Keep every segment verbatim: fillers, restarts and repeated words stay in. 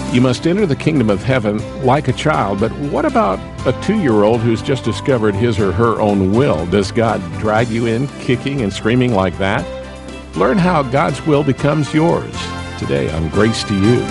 You must enter the kingdom of heaven like a child, but what about a two-year-old who's just discovered his or her own will? Does God drag you in kicking and screaming like that? Learn how God's will becomes yours today on Grace to You.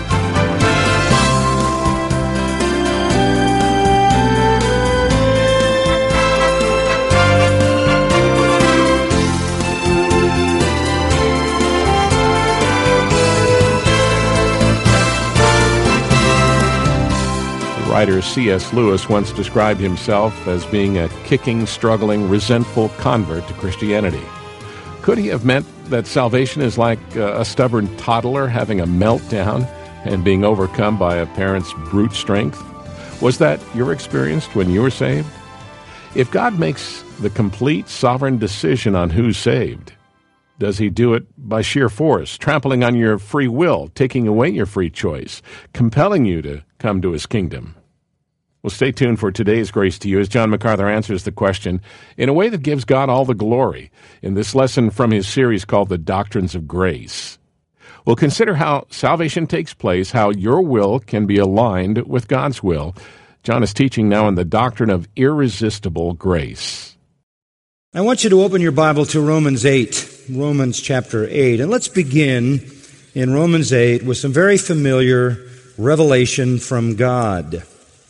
Writer C S Lewis once described himself as being a kicking, struggling, resentful convert to Christianity. Could he have meant that salvation is like a stubborn toddler having a meltdown and being overcome by a parent's brute strength? Was that your experience when you were saved? If God makes the complete sovereign decision on who's saved, does he do it by sheer force, trampling on your free will, taking away your free choice, compelling you to come to his kingdom? Well, stay tuned for today's Grace to You as John MacArthur answers the question in a way that gives God all the glory in this lesson from his series called The Doctrines of Grace. We'll consider how salvation takes place, how your will can be aligned with God's will. John is teaching now in the doctrine of irresistible grace. I want you to open your Bible to Romans eight, Romans chapter eight, and let's begin in Romans eight with some very familiar revelation from God.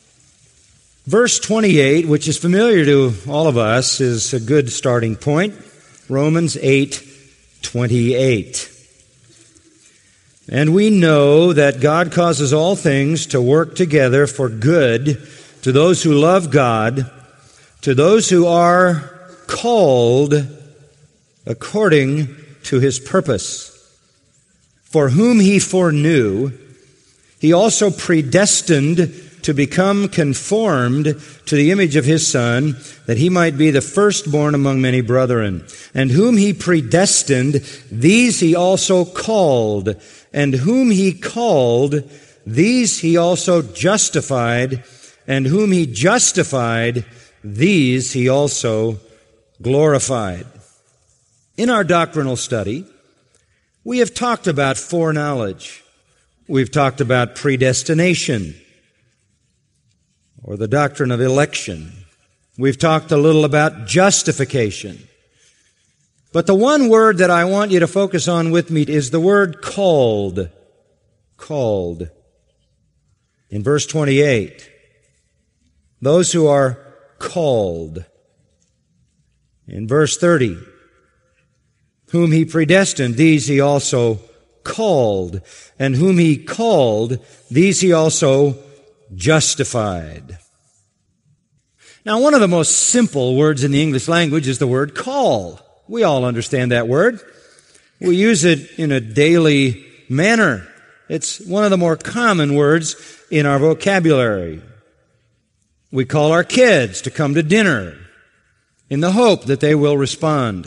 Verse twenty-eight, which is familiar to all of us, is a good starting point. Romans eight twenty-eight. And we know that God causes all things to work together for good to those who love God, to those who are called according to his purpose. For whom he foreknew, he also predestined to become conformed to the image of his Son, that he might be the firstborn among many brethren. And whom he predestined, these he also called. And whom he called, these he also justified. And whom he justified, these he also glorified. In our doctrinal study, we have talked about foreknowledge. We've talked about predestination, or the doctrine of election. We've talked a little about justification. But the one word that I want you to focus on with me is the word called. Called. In verse twenty-eight, those who are called. In verse thirty, whom he predestined, these he also called. And whom he called, these he also justified. Now, one of the most simple words in the English language is the word call. We all understand that word. We use it in a daily manner. It's one of the more common words in our vocabulary. We call our kids to come to dinner in the hope that they will respond.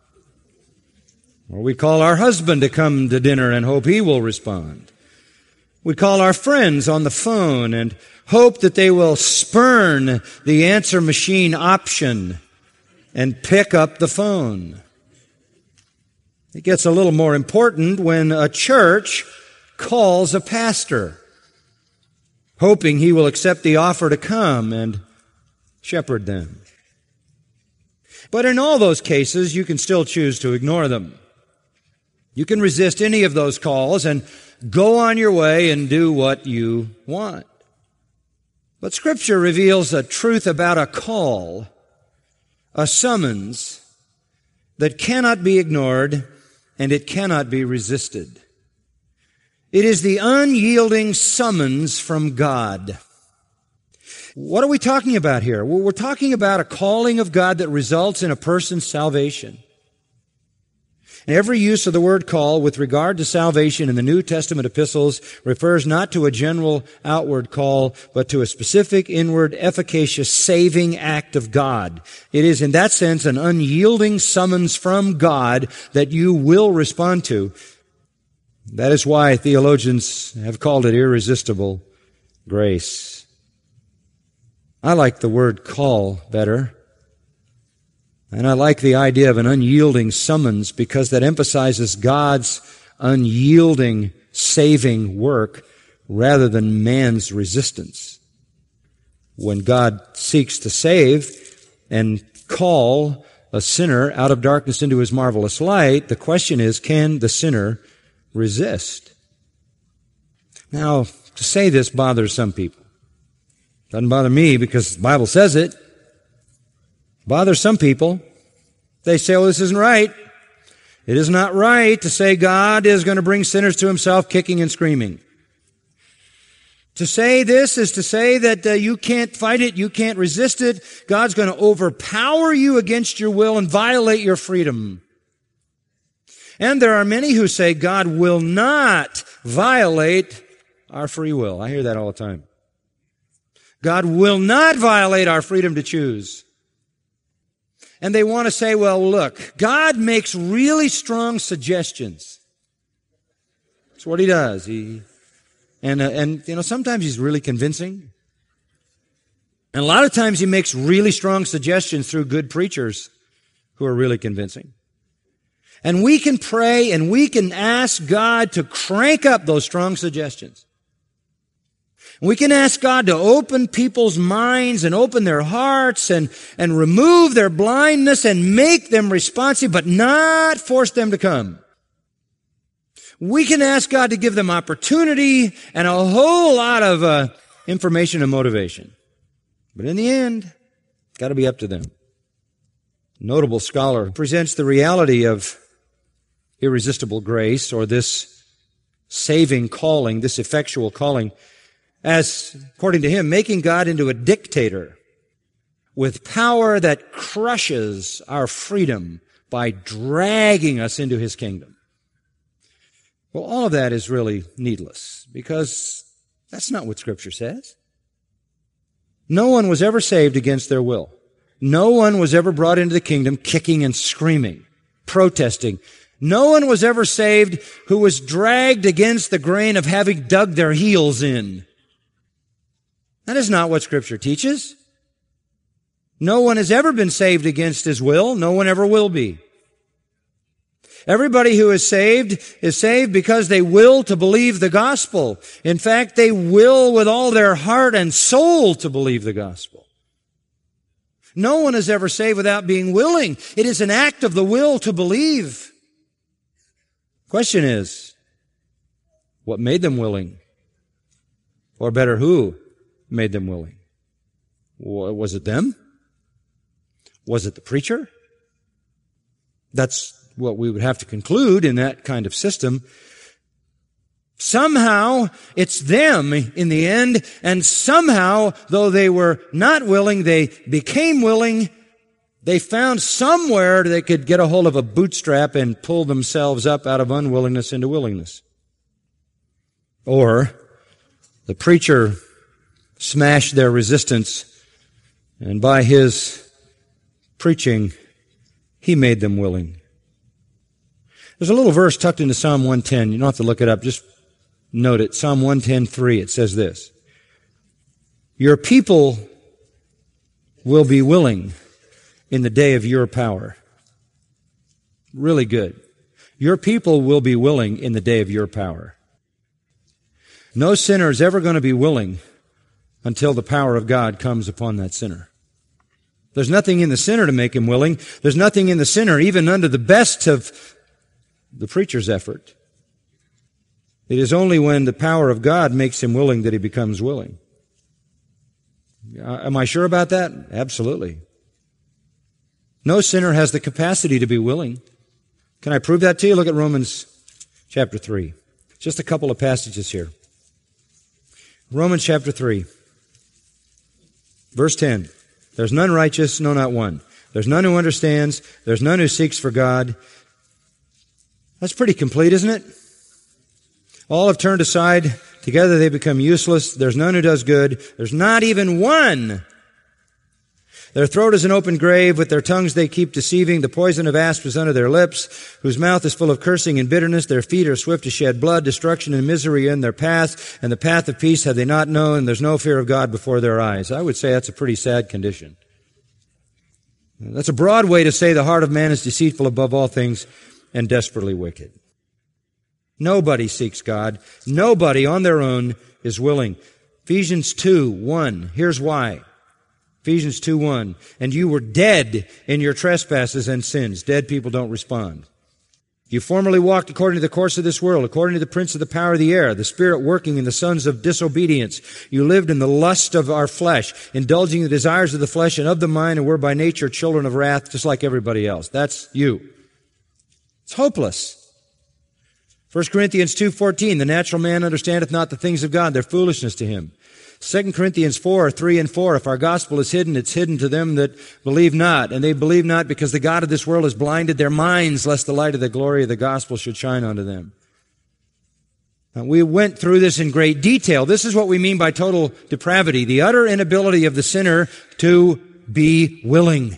Or we call our husband to come to dinner and hope he will respond. We call our friends on the phone and hope that they will spurn the answer machine option and pick up the phone. It gets a little more important when a church calls a pastor, hoping he will accept the offer to come and shepherd them. But in all those cases, you can still choose to ignore them. You can resist any of those calls and go on your way and do what you want. But Scripture reveals a truth about a call, a summons, that cannot be ignored and it cannot be resisted. It is the unyielding summons from God. What are we talking about here? Well, we're talking about a calling of God that results in a person's salvation. And every use of the word call with regard to salvation in the New Testament epistles refers not to a general outward call, but to a specific inward, efficacious, saving act of God. It is in that sense an unyielding summons from God that you will respond to. That is why theologians have called it irresistible grace. I like the word call better. And I like the idea of an unyielding summons because that emphasizes God's unyielding saving work rather than man's resistance. When God seeks to save and call a sinner out of darkness into his marvelous light, the question is, can the sinner resist? Now, to say this bothers some people. Doesn't bother me because the Bible says it. Bothers some people. They say, oh, this isn't right. It is not right to say God is going to bring sinners to himself kicking and screaming. To say this is to say that uh, you can't fight it, you can't resist it. God's going to overpower you against your will and violate your freedom. And there are many who say God will not violate our free will. I hear that all the time. God will not violate our freedom to choose. And they want to say, well, look, God makes really strong suggestions. That's what he does. He, and, uh, and, you know, sometimes he's really convincing. And a lot of times he makes really strong suggestions through good preachers who are really convincing. And we can pray and we can ask God to crank up those strong suggestions. We can ask God to open people's minds and open their hearts and, and remove their blindness and make them responsive, but not force them to come. We can ask God to give them opportunity and a whole lot of uh, information and motivation. But in the end, it's got to be up to them. A notable scholar presents the reality of irresistible grace, or this saving calling, this effectual calling, as, according to him, making God into a dictator with power that crushes our freedom by dragging us into his kingdom. Well, all of that is really needless, because that's not what Scripture says. No one was ever saved against their will. No one was ever brought into the kingdom kicking and screaming, protesting. No one was ever saved who was dragged against the grain of having dug their heels in. That is not what Scripture teaches. No one has ever been saved against his will. No one ever will be. Everybody who is saved is saved because they will to believe the gospel. In fact, they will with all their heart and soul to believe the gospel. No one is ever saved without being willing. It is an act of the will to believe. Question is, what made them willing? Or better, who made them willing? Was it them? Was it the preacher? That's what we would have to conclude in that kind of system. Somehow it's them in the end, and somehow, though they were not willing, they became willing. They found somewhere they could get a hold of a bootstrap and pull themselves up out of unwillingness into willingness. Or the preacher smashed their resistance, and by his preaching, he made them willing. There's a little verse tucked into Psalm one ten. You don't have to look it up. Just note it. Psalm one ten, three. It says this: your people will be willing in the day of your power. Really good. Your people will be willing in the day of your power. No sinner is ever going to be willing until the power of God comes upon that sinner. There's nothing in the sinner to make him willing. There's nothing in the sinner, even under the best of the preacher's effort. It is only when the power of God makes him willing that he becomes willing. Am I sure about that? Absolutely. No sinner has the capacity to be willing. Can I prove that to you? Look at Romans chapter three. Just a couple of passages here. Romans chapter three, verse ten. There's none righteous, no, not one. There's none who understands. There's none who seeks for God. That's pretty complete, isn't it? All have turned aside. Together they become useless. There's none who does good. There's not even one. Their throat is an open grave. With their tongues they keep deceiving. The poison of asp is under their lips, whose mouth is full of cursing and bitterness. Their feet are swift to shed blood. Destruction and misery in their path, and the path of peace have they not known. There's no fear of God before their eyes. I would say that's a pretty sad condition. That's a broad way to say the heart of man is deceitful above all things and desperately wicked. Nobody seeks God. Nobody on their own is willing. Ephesians two one. Here's why. Ephesians two one. And you were dead in your trespasses and sins. Dead people don't respond. You formerly walked according to the course of this world, according to the prince of the power of the air, the spirit working in the sons of disobedience. You lived in the lust of our flesh, indulging the desires of the flesh and of the mind, and were by nature children of wrath, just like everybody else. That's you. It's hopeless. First Corinthians two fourteen, the natural man understandeth not the things of God, they're foolishness to him. Second Corinthians four, three and four, if our gospel is hidden, it's hidden to them that believe not. And they believe not because the God of this world has blinded their minds, lest the light of the glory of the gospel should shine unto them. Now, we went through this in great detail. This is what we mean by total depravity, the utter inability of the sinner to be willing.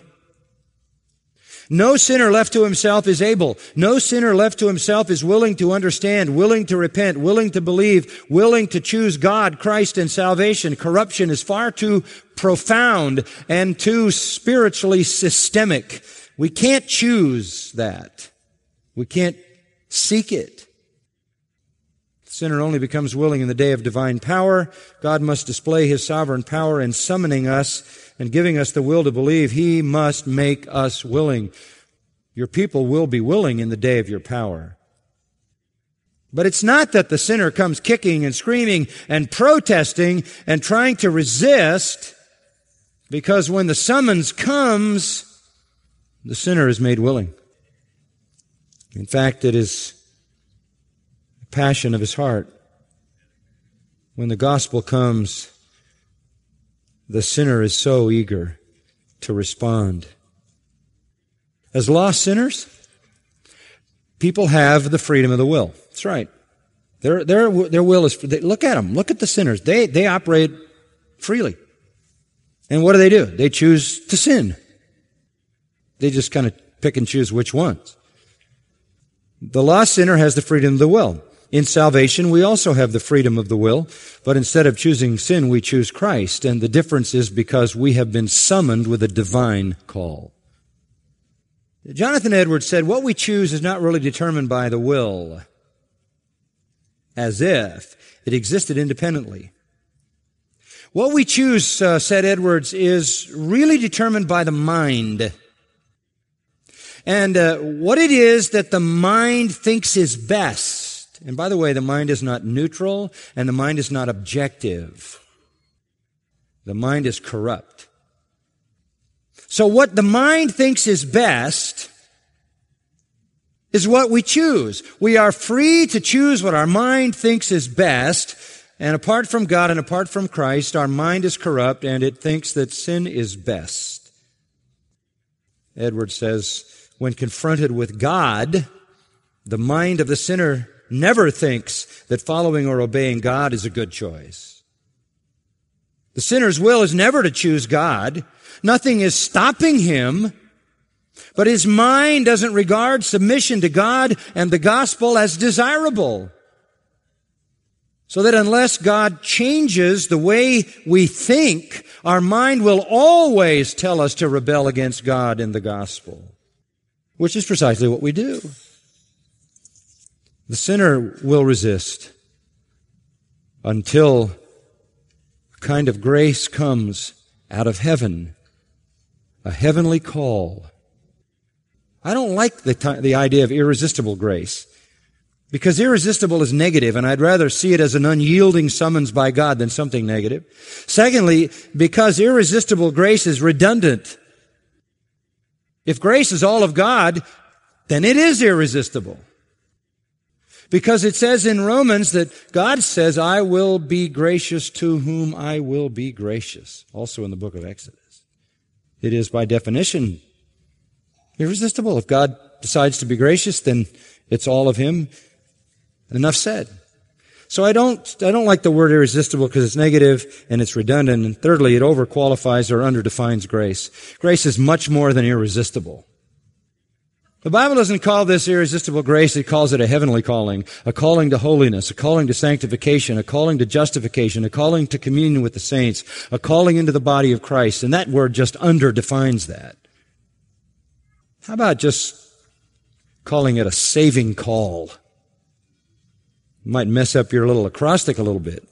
No sinner left to himself is able. No sinner left to himself is willing to understand, willing to repent, willing to believe, willing to choose God, Christ, and salvation. Corruption is far too profound and too spiritually systemic. We can't choose that. We can't seek it. The sinner only becomes willing in the day of divine power. God must display His sovereign power in summoning us and giving us the will to believe. He must make us willing. Your people will be willing in the day of your power. But it's not that the sinner comes kicking and screaming and protesting and trying to resist, because when the summons comes, the sinner is made willing. In fact, it is the passion of his heart. When the gospel comes, the sinner is so eager to respond. As lost sinners, people have the freedom of the will. That's right. Their, their, their will is, they, look at them. Look at the sinners. They, they operate freely. And what do they do? They choose to sin. They just kind of pick and choose which ones. The lost sinner has the freedom of the will. In salvation, we also have the freedom of the will, but instead of choosing sin, we choose Christ, and the difference is because we have been summoned with a divine call. Jonathan Edwards said, what we choose is not really determined by the will, as if it existed independently. What we choose, uh, said Edwards, is really determined by the mind. And uh, what it is that the mind thinks is best. And by the way, the mind is not neutral, and the mind is not objective. The mind is corrupt. So what the mind thinks is best is what we choose. We are free to choose what our mind thinks is best, and apart from God and apart from Christ, our mind is corrupt, and it thinks that sin is best. Edwards says, when confronted with God, the mind of the sinner never thinks that following or obeying God is a good choice. The sinner's will is never to choose God. Nothing is stopping him, but his mind doesn't regard submission to God and the gospel as desirable. So that unless God changes the way we think, our mind will always tell us to rebel against God and the gospel, which is precisely what we do. The sinner will resist until a kind of grace comes out of heaven, a heavenly call. I don't like the, t- the idea of irresistible grace, because irresistible is negative, and I'd rather see it as an unyielding summons by God than something negative. Secondly, because irresistible grace is redundant. If grace is all of God, then it is irresistible. Because it says in Romans that God says, I will be gracious to whom I will be gracious. Also in the book of Exodus. It is by definition irresistible. If God decides to be gracious, then it's all of Him. Enough said. So I don't, I don't like the word irresistible because it's negative and it's redundant. And thirdly, it overqualifies or underdefines grace. Grace is much more than irresistible. The Bible doesn't call this irresistible grace, it calls it a heavenly calling, a calling to holiness, a calling to sanctification, a calling to justification, a calling to communion with the saints, a calling into the body of Christ, and that word just underdefines that. How about just calling it a saving call? Might mess up your little acrostic a little bit.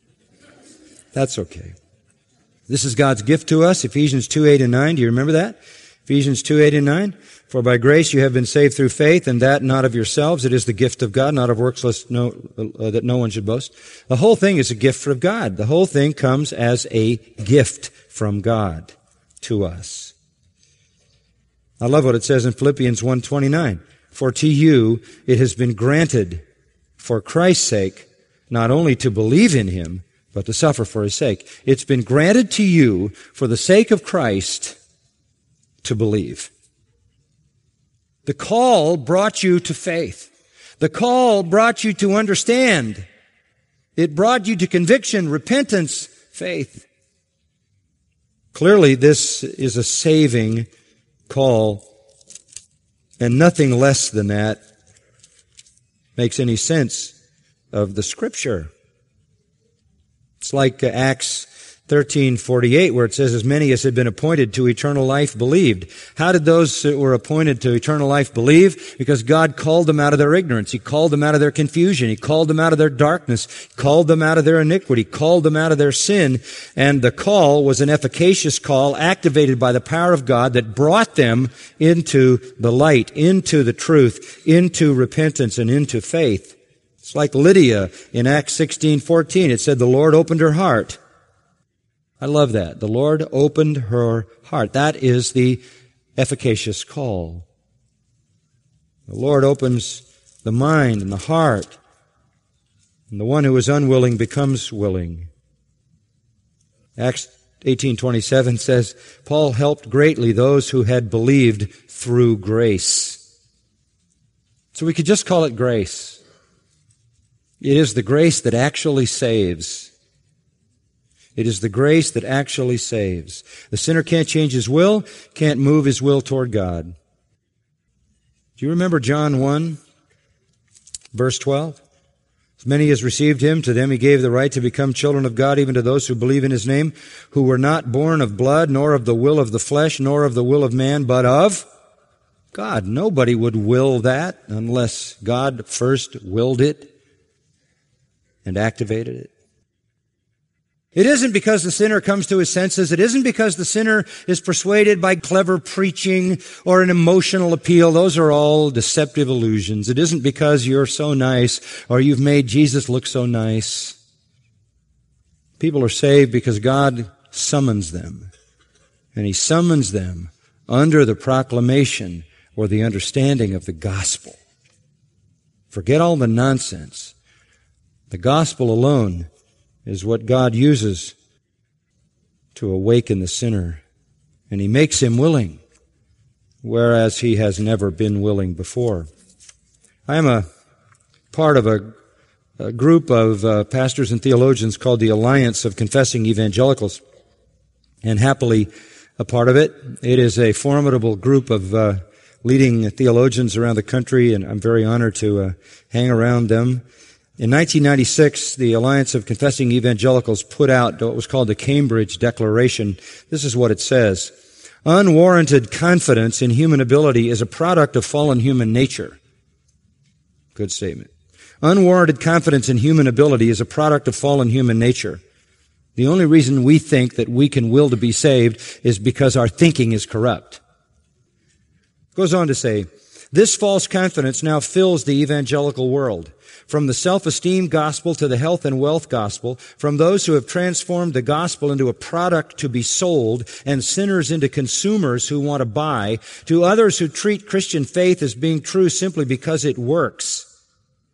That's okay. This is God's gift to us, Ephesians two, eight, and nine. Do you remember that? Ephesians two, eight, and nine. For by grace you have been saved through faith, and that not of yourselves. It is the gift of God, not of works, lest no, uh, that no one should boast. The whole thing is a gift from God. The whole thing comes as a gift from God to us. I love what it says in Philippians one twenty-nine. For to you it has been granted for Christ's sake not only to believe in Him, but to suffer for His sake. It's been granted to you for the sake of Christ to believe. The call brought you to faith. The call brought you to understand. It brought you to conviction, repentance, faith. Clearly, this is a saving call, and nothing less than that makes any sense of the Scripture. It's like uh, Acts thirteen forty-eight, where it says, as many as had been appointed to eternal life believed. How did those that were appointed to eternal life believe? Because God called them out of their ignorance. He called them out of their confusion. He called them out of their darkness. He called them out of their iniquity. Called them out of their sin. And the call was an efficacious call activated by the power of God that brought them into the light, into the truth, into repentance, and into faith. It's like Lydia in Acts sixteen fourteen. It said the Lord opened her heart. I love that. The Lord opened her heart. That is the efficacious call. The Lord opens the mind and the heart, and the one who is unwilling becomes willing. Acts eighteen twenty-seven says, Paul helped greatly those who had believed through grace. So we could just call it grace. It is the grace that actually saves. It is the grace that actually saves. The sinner can't change his will, can't move his will toward God. Do you remember John one, verse twelve? As many as received Him, to them He gave the right to become children of God, even to those who believe in His name, who were not born of blood, nor of the will of the flesh, nor of the will of man, but of God. Nobody would will that unless God first willed it and activated it. It isn't because the sinner comes to his senses. It isn't because the sinner is persuaded by clever preaching or an emotional appeal. Those are all deceptive illusions. It isn't because you're so nice or you've made Jesus look so nice. People are saved because God summons them. And He summons them under the proclamation or the understanding of the gospel. Forget all the nonsense. The gospel alone is what God uses to awaken the sinner. And He makes him willing, whereas he has never been willing before. I am a part of a, a group of uh, pastors and theologians called the Alliance of Confessing Evangelicals, and happily a part of it. It is a formidable group of uh, leading theologians around the country, and I'm very honored to uh, hang around them. In nineteen ninety-six, the Alliance of Confessing Evangelicals put out what was called the Cambridge Declaration. This is what it says. Unwarranted confidence in human ability is a product of fallen human nature. Good statement. Unwarranted confidence in human ability is a product of fallen human nature. The only reason we think that we can will to be saved is because our thinking is corrupt. It goes on to say, this false confidence now fills the evangelical world. From the self-esteem gospel to the health and wealth gospel, from those who have transformed the gospel into a product to be sold and sinners into consumers who want to buy, to others who treat Christian faith as being true simply because it works.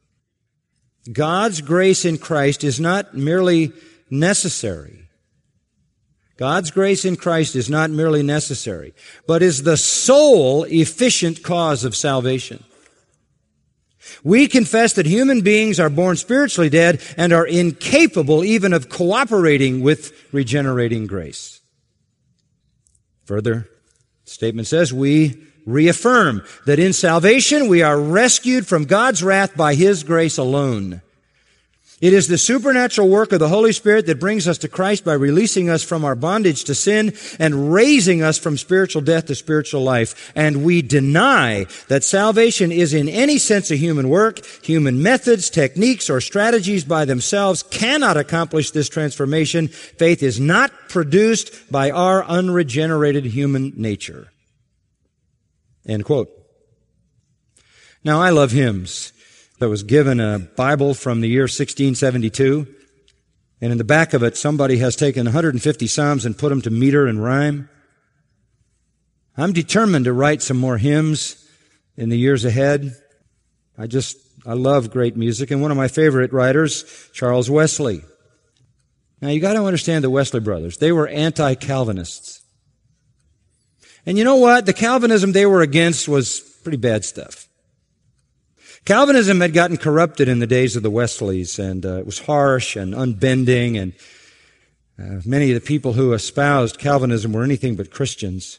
God's grace in Christ is not merely necessary. God's grace in Christ is not merely necessary, but is the sole efficient cause of salvation. We confess that human beings are born spiritually dead and are incapable even of cooperating with regenerating grace. Further, the statement says we reaffirm that in salvation we are rescued from God's wrath by His grace alone. It is the supernatural work of the Holy Spirit that brings us to Christ by releasing us from our bondage to sin and raising us from spiritual death to spiritual life. And we deny that salvation is in any sense a human work. Human methods, techniques, or strategies by themselves cannot accomplish this transformation. Faith is not produced by our unregenerated human nature. End quote. Now, I love hymns. I was given a Bible from the year sixteen seventy-two, and in the back of it, somebody has taken one hundred fifty Psalms and put them to meter and rhyme. I'm determined to write some more hymns in the years ahead. I just, I love great music, and one of my favorite writers, Charles Wesley. Now, you got to understand the Wesley brothers. They were anti-Calvinists. And you know what? The Calvinism they were against was pretty bad stuff. Calvinism had gotten corrupted in the days of the Wesleys, and uh, it was harsh and unbending, and uh, many of the people who espoused Calvinism were anything but Christians.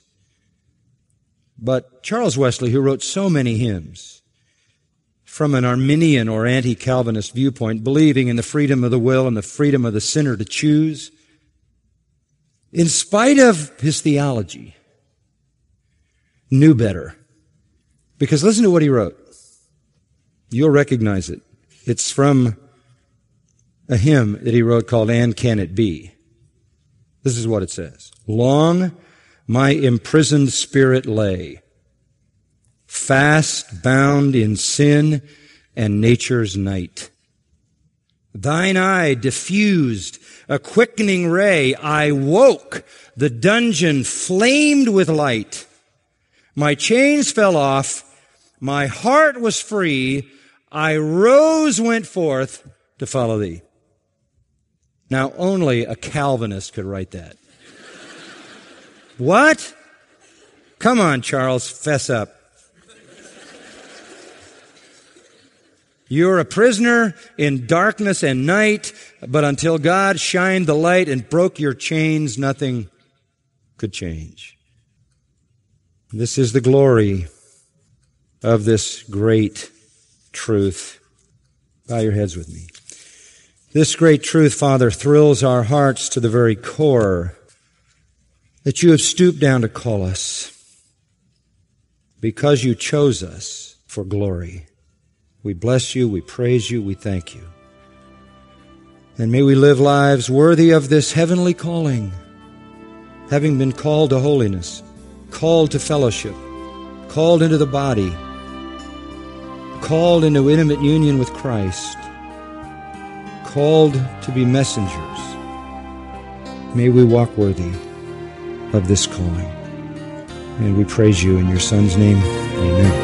But Charles Wesley, who wrote so many hymns, from an Arminian or anti-Calvinist viewpoint, believing in the freedom of the will and the freedom of the sinner to choose, in spite of his theology, knew better. Because listen to what he wrote. You'll recognize it. It's from a hymn that he wrote called "And Can It Be?" This is what it says. Long my imprisoned spirit lay, fast bound in sin and nature's night. Thine eye diffused a quickening ray. I woke, the dungeon flamed with light. My chains fell off, my heart was free, I rose, went forth to follow thee. Now, only a Calvinist could write that. What? Come on, Charles, fess up. You're a prisoner in darkness and night, but until God shined the light and broke your chains, nothing could change. This is the glory of this great truth. Bow your heads with me. This great truth, Father, thrills our hearts to the very core, that you have stooped down to call us because you chose us for glory. We bless you, we praise you, we thank you. And may we live lives worthy of this heavenly calling, having been called to holiness, called to fellowship, called into the body, called into intimate union with Christ, called to be messengers. May we walk worthy of this calling. And we praise you in your Son's name. Amen.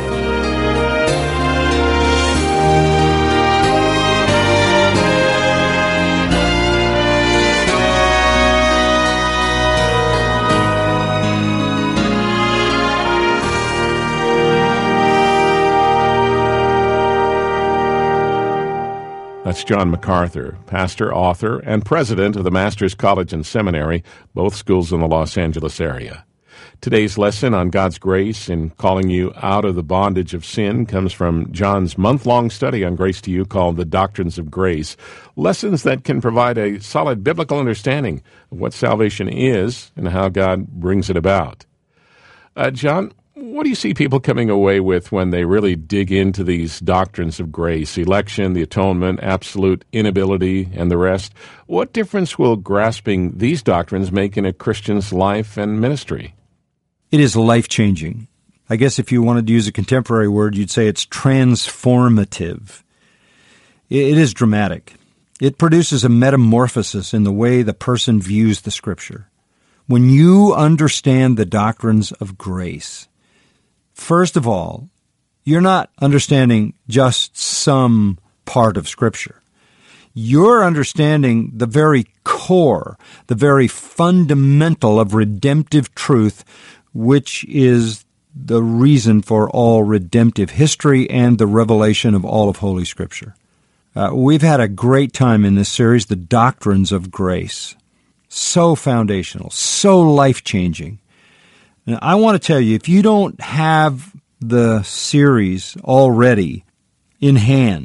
That's John MacArthur, pastor, author, and president of the Masters College and Seminary, both schools in the Los Angeles area. Today's lesson on God's grace in calling you out of the bondage of sin comes from John's month-long study on Grace to You called The Doctrines of Grace, lessons that can provide a solid biblical understanding of what salvation is and how God brings it about. Uh, John, what do you see people coming away with when they really dig into these doctrines of grace, election, the atonement, absolute inability, and the rest? What difference will grasping these doctrines make in a Christian's life and ministry? It is life-changing. I guess if you wanted to use a contemporary word, you'd say it's transformative. It is dramatic. It produces a metamorphosis in the way the person views the Scripture. When you understand the doctrines of grace, first of all, you're not understanding just some part of Scripture. You're understanding the very core, the very fundamental of redemptive truth, which is the reason for all redemptive history and the revelation of all of Holy Scripture. Uh, we've had a great time in this series, The Doctrines of Grace. So foundational, so life-changing. Now, I want to tell you, if you don't have the series already in hand,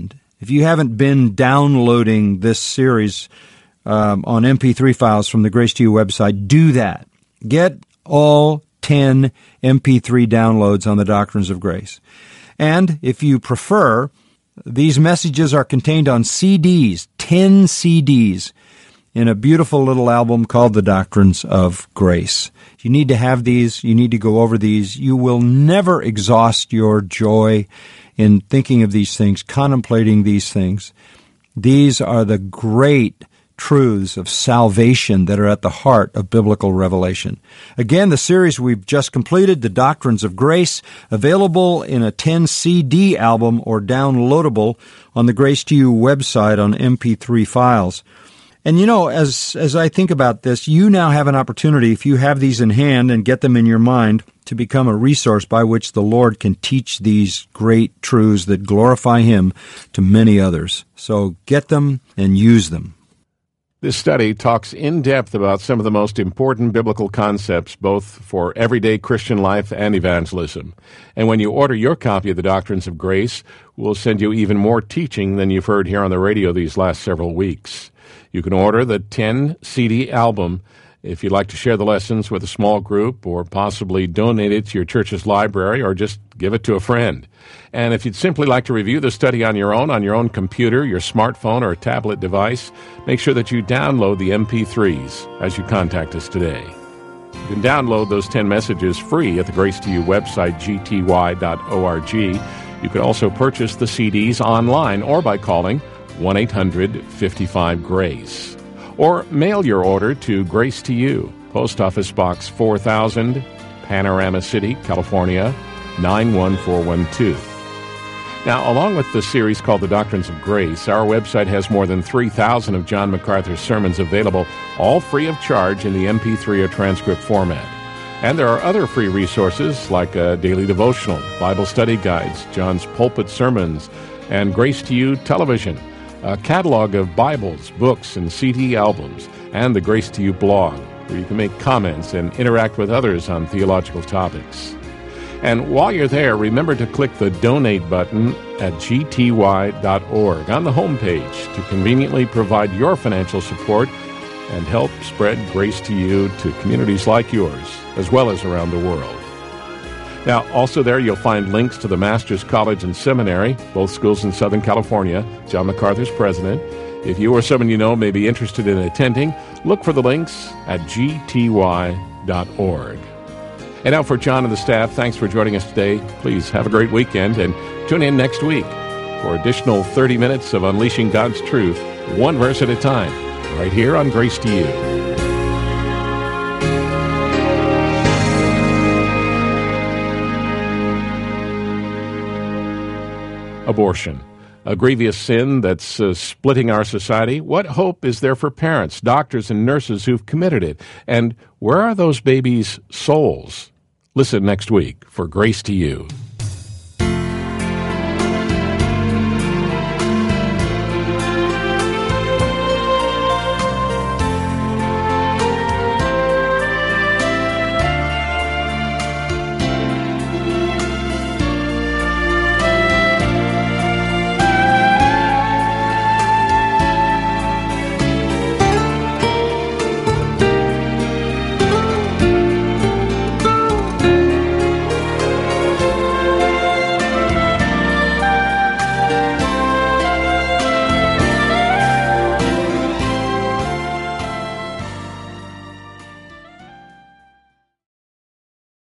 If you haven't been downloading this series um, on M P three files from the Grace to You website, do that. Get all ten M P three downloads on the doctrines of grace. And if you prefer, these messages are contained on C Ds, ten C Ds, in a beautiful little album called The Doctrines of Grace. You need to have these. You need to go over these. You will never exhaust your joy in thinking of these things, contemplating these things. These are the great truths of salvation that are at the heart of biblical revelation. Again, the series we've just completed, The Doctrines of Grace, available in a ten C D album or downloadable on the Grace to You website on M P three files. And you know, as as I think about this, you now have an opportunity, if you have these in hand and get them in your mind, to become a resource by which the Lord can teach these great truths that glorify Him to many others. So get them and use them. This study talks in depth about some of the most important biblical concepts, both for everyday Christian life and evangelism. And when you order your copy of the Doctrines of Grace, we'll send you even more teaching than you've heard here on the radio these last several weeks. You can order the ten C D album if you'd like to share the lessons with a small group, or possibly donate it to your church's library, or just give it to a friend. And if you'd simply like to review the study on your own, on your own computer, your smartphone, or tablet device, make sure that you download the M P threes as you contact us today. You can download those ten messages free at the Grace to You website, g t y dot org. You can also purchase the C Ds online or by calling one eight hundred fifty-five GRACE. Or mail your order to Grace to You, Post Office Box four thousand, Panorama City, California, nine one four one two. Now, along with the series called The Doctrines of Grace, our website has more than three thousand of John MacArthur's sermons available, all free of charge in the M P three or transcript format. And there are other free resources like a daily devotional, Bible study guides, John's pulpit sermons, and Grace to You television, a catalog of Bibles, books, and C D albums, and the Grace to You blog, where you can make comments and interact with others on theological topics. And while you're there, remember to click the Donate button at g t y dot org on the homepage to conveniently provide your financial support and help spread Grace to You to communities like yours, as well as around the world. Now, also there you'll find links to the Master's College and Seminary, both schools in Southern California. John MacArthur's president. If you or someone you know may be interested in attending, look for the links at g t y dot org. And now for John and the staff, thanks for joining us today. Please have a great weekend and tune in next week for additional thirty minutes of unleashing God's truth, one verse at a time, right here on Grace to You. Abortion, a grievous sin that's uh, splitting our society. What hope is there for parents, doctors, and nurses who've committed it? And where are those babies' souls? Listen next week for Grace to You.